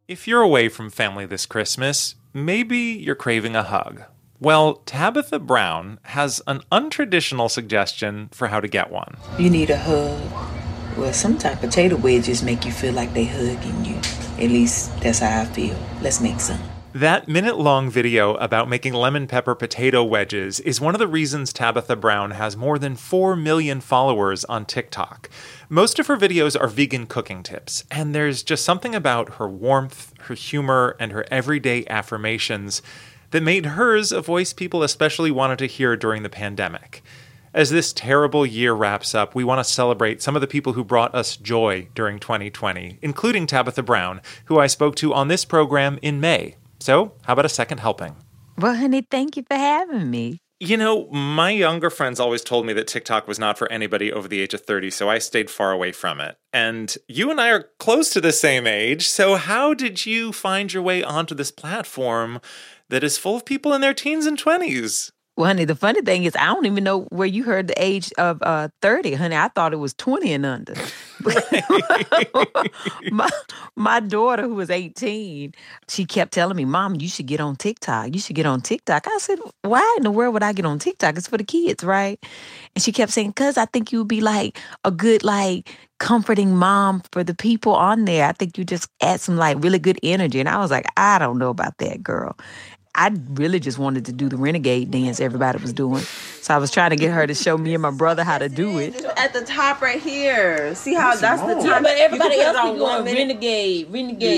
If you're away from family this Christmas, maybe you're craving a hug. Well, Tabitha Brown has an untraditional suggestion for how to get one. You need a hug. Well, sometimes potato wedges make you feel like they hugging you. At least that's how I feel. Let's make some. That minute-long video about making lemon pepper potato wedges is one of the reasons Tabitha Brown has more than 4 million followers on TikTok. Most of her videos are vegan cooking tips, and there's just something about her warmth, her humor, and her everyday affirmations that made hers a voice people especially wanted to hear during the pandemic. As this terrible year wraps up, we want to celebrate some of the people who brought us joy during 2020, including Tabitha Brown, who I spoke to on this program in May. So, how about a second helping? Well, honey, thank you for having me. You know, my younger friends always told me that TikTok was not for anybody over the age of 30, so I stayed far away from it. And you and I are close to the same age, so how did you find your way onto this platform that is full of people in their teens and 20s? Well, honey, the funny thing is I don't even know where you heard the age of 30, honey. I thought it was 20 and under. my daughter, who was 18, she kept telling me, Mom, you should get on TikTok. You should get on TikTok. I said, why in the world would I get on TikTok? It's for the kids, right? And she kept saying, because I think you would be like a good, comforting mom for the people on there. I think you just add some, really good energy. And I was like, I don't know about that, girl. I really just wanted to do the renegade dance everybody was doing. So I was trying to get her to show me and my brother how to do it. At the top right here. See how that's the top? Yeah, but everybody else be going renegade.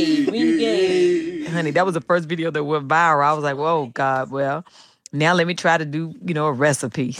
Honey, that was the first video that went viral. I was like, whoa, God, well, now let me try to do, a recipe.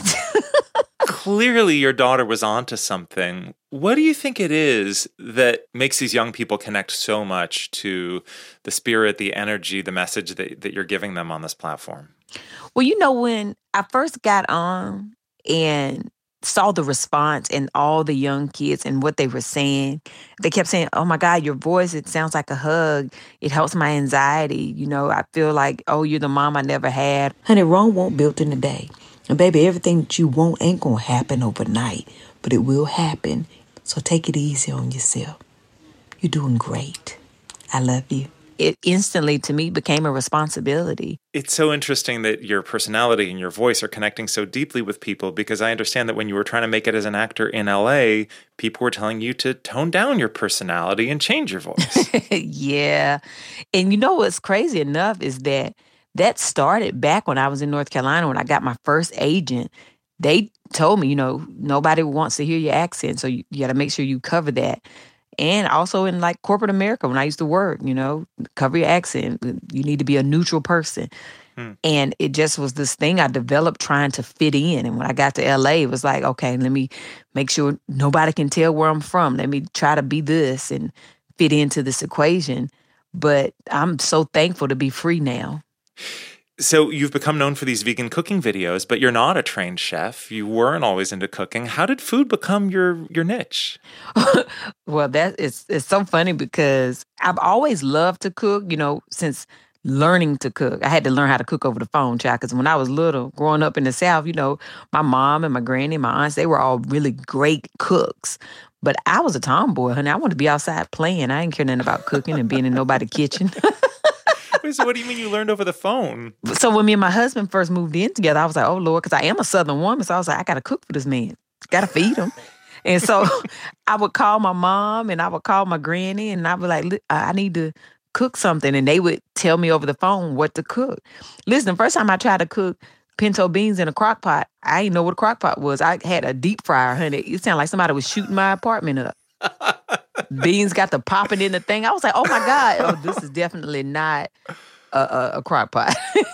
Clearly your daughter was onto something. What do you think it is that makes these young people connect so much to the spirit, the energy, the message that you're giving them on this platform? Well, when I first got on and saw the response and all the young kids and what they were saying, they kept saying, oh my God, your voice, it sounds like a hug. It helps my anxiety. I feel like, oh, you're the mom I never had. Honey, Rome won't built in a day. And baby, everything that you want ain't gonna happen overnight, but it will happen. So take it easy on yourself. You're doing great. I love you. It instantly, to me, became a responsibility. It's so interesting that your personality and your voice are connecting so deeply with people, because I understand that when you were trying to make it as an actor in LA, people were telling you to tone down your personality and change your voice. Yeah. And what's crazy enough is that started back when I was in North Carolina, when I got my first agent. They told me, nobody wants to hear your accent, so you got to make sure you cover that. And also in corporate America, when I used to work, cover your accent. You need to be a neutral person. And it just was this thing I developed trying to fit in. And when I got to LA, it was like, okay, let me make sure nobody can tell where I'm from. Let me try to be this and fit into this equation. But I'm so thankful to be free now. So you've become known for these vegan cooking videos, but you're not a trained chef. You weren't always into cooking. How did food become your niche? Well, it's so funny because I've always loved to cook, since learning to cook. I had to learn how to cook over the phone, child, because when I was little, growing up in the South, my mom and my granny and my aunts, they were all really great cooks. But I was a tomboy, honey. I wanted to be outside playing. I didn't care nothing about cooking and being in nobody's kitchen. Wait, so what do you mean you learned over the phone? So when me and my husband first moved in together, I was like, oh, Lord, because I am a Southern woman. So I was like, I got to cook for this man. Got to feed him. And so I would call my mom and I would call my granny and I would like, I need to cook something. And they would tell me over the phone what to cook. Listen, the first time I tried to cook pinto beans in a crock pot, I didn't know what a crock pot was. I had a deep fryer, honey. It sounded like somebody was shooting my apartment up. Beans got to popping in the thing. I was like, oh my God, oh, this is definitely not a crock pot.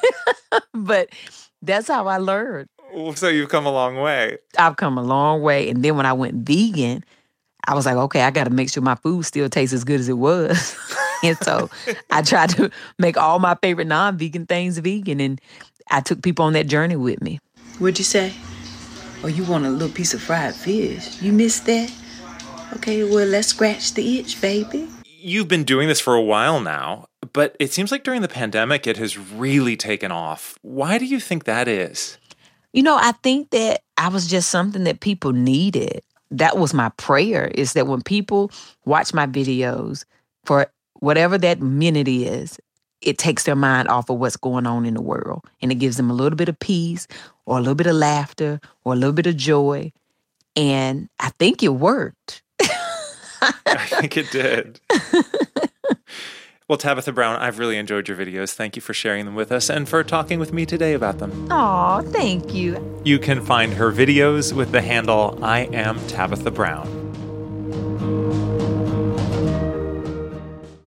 But that's how I learned. So you've come a long way. I've come a long way. And then when I went vegan, I was like, okay, I got to make sure my food still tastes as good as it was. And so I tried to make all my favorite non-vegan things vegan. And I took people on that journey with me. What'd you say? Oh, you want a little piece of fried fish? You missed that? Okay, well, let's scratch the itch, baby. You've been doing this for a while now, but it seems like during the pandemic, it has really taken off. Why do you think that is? I think that I was just something that people needed. That was my prayer, is that when people watch my videos, for whatever that minute is, it takes their mind off of what's going on in the world. And it gives them a little bit of peace or a little bit of laughter or a little bit of joy. And I think it worked. I think it did. Well, Tabitha Brown, I've really enjoyed your videos. Thank you for sharing them with us and for talking with me today about them. Aw, thank you. You can find her videos with the handle I am Tabitha Brown.